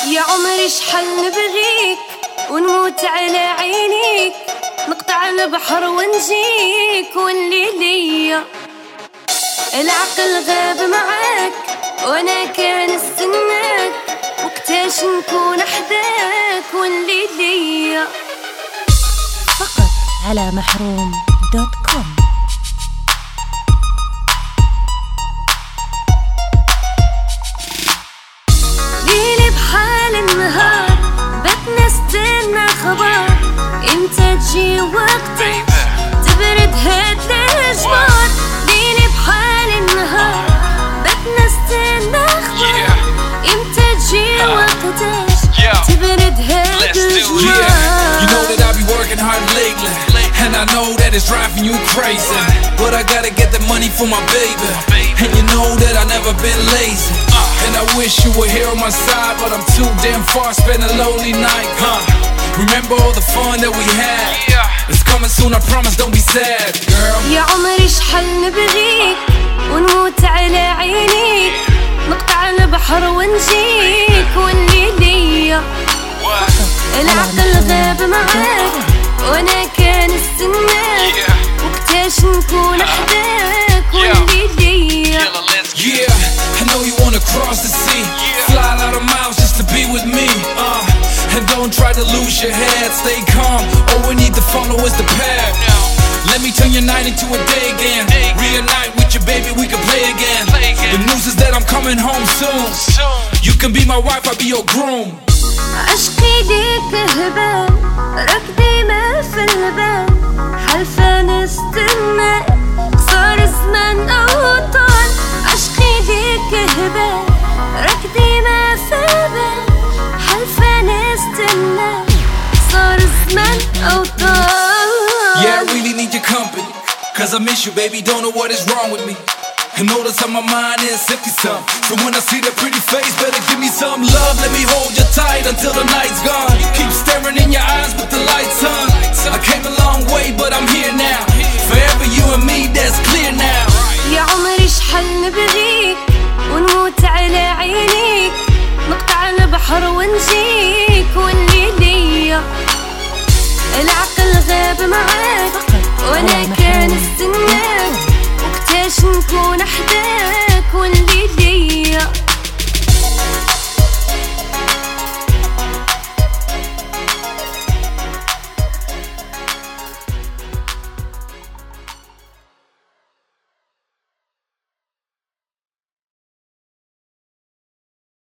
يا عمري شحال نبغيك ونموت على عينيك، نقطع البحر ونجيك والليل ليا. العقل غاب معاك وانا كان استناك، وقتاش نكون حداك والليل ليا. فقط على محروم.com. ليلي بحال النهار بات نستنى خبر، امتى تجي وقتك تبرد هاد الجبار. ليلي بحال النهار بات نستنى خبر، امتى تجي وقتك تبرد هاد الجبار. You know that I be working hard lately, and I know that it's driving you crazy, but I gotta get the money for my baby, and you know that I never been lazy. And I wish you were here on my side, but I'm too damn far, spend a lonely night. Remember all the fun that we had? It's coming soon, I promise, don't be sad, girl. يا عمري شحال نبغيك ونموت على عينيك، نقطع البحر ونجيك والليل ليا. العقل غاب معاك وانا كان استناك، وقتاش نكون حداك والليل ليا. Yeah, I know you wanna cross the sea, fly a lot of miles just to be with me. And don't try to lose your head, stay calm. All we need to follow is the path. Let me turn your night into a day again. Reunite with your baby, we can play again. The news is that I'm coming home soon. You can be my wife, I'll be your groom. عشقي ليك هبال، راك ديما في البال، حالفة نستنى قصار الزمان أو طال. عشقي ليك هبال، راك ديما في البال، حالفة نستنى قصار الزمان أو طال. Yeah, I really need your company, cause I miss you, baby, don't know what is wrong with me. And notice how my mind is empty some. So when I see that pretty face, better give me some love. Let me hold you tight until the night's gone. Keep staring in your eyes with the lights on. I came a long way, but I'm here now. Forever you and me, that's clear now. يا عمري شحال نبغيك ونموت على عينيك، نقطع البحر ونجيك والليل ليا. العقل غاب معاك وانا كان استناك، وقتاش نكون حداك والليل